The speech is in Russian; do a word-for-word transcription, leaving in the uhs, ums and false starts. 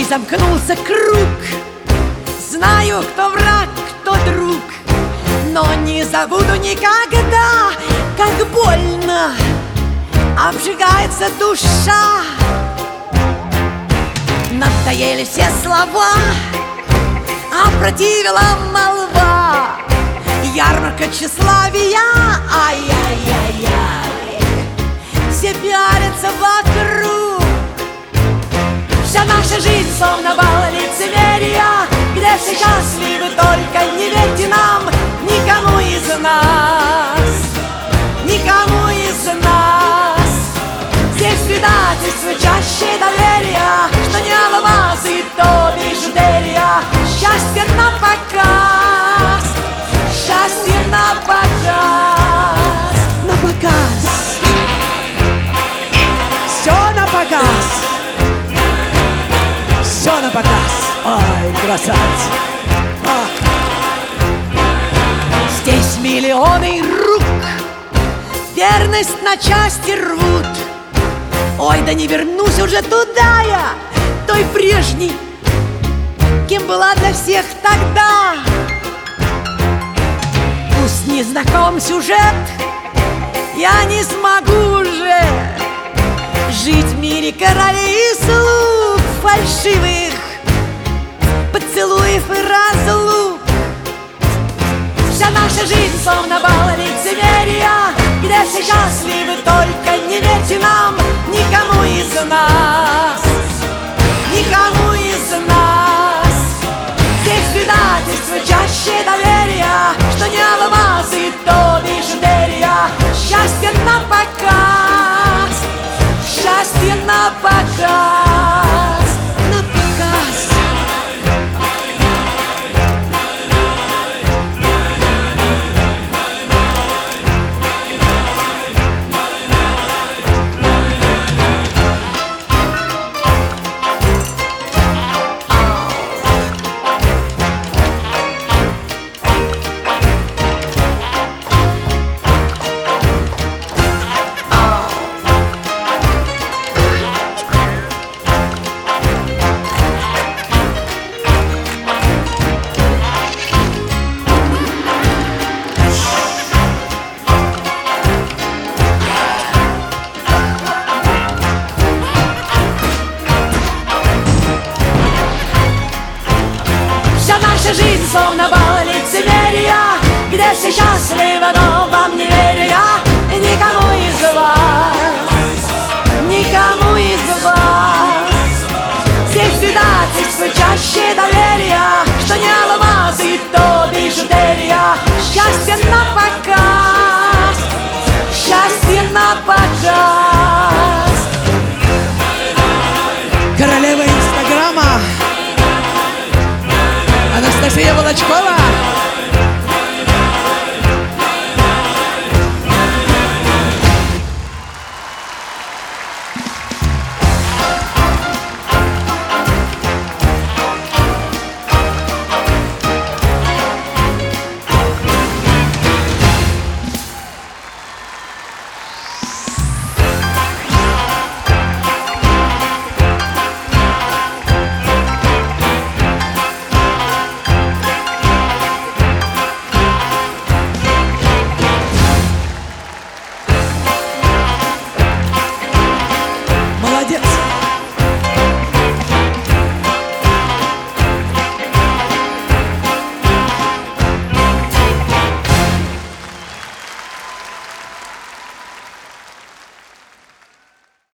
И замкнулся круг. Знаю, кто враг, кто друг, но не забуду никогда, как больно обжигается душа. Надоели все слова, опротивила молва, ярмарка тщеславия. Ай-яй-яй-яй, все пиарятся вокруг. Вся наша жизнь словно бал лицемерия, где все счастливы, только не верьте нам, никому из нас, никому из нас. Здесь предательство чаще доверия, что не алмазы, то бижутерия. Счастье на показ, счастье на показ, на показ, все на показ, все на показ. Ай, красавец! А. Здесь миллионы рук верность на части рвут. Ой, да не вернусь уже туда я, той прежней, кем была для всех тогда. Пусть не знаком сюжет, я не смогу уже жить в мире королей и слуг, фальшивых поцелуев и разлук. Вся наша жизнь словно бал лицемерия, где все счастливы, только не верьте нам, никому из нас, никому из нас. Здесь предательство чаще доверия, что не алмазы, то бижутерия. Счастье на показ, счастье на показ, на показ. Жизнь словно бал лицемерия, где все счастливы, но вам не верю я. Никому из вас, никому из вас. Здесь предательство чаще доверия, что не алмазы, то бижутерия. Счастье на показ, счастье на показ. Королева Инстаграма Анастасия Волочкова. Молодец!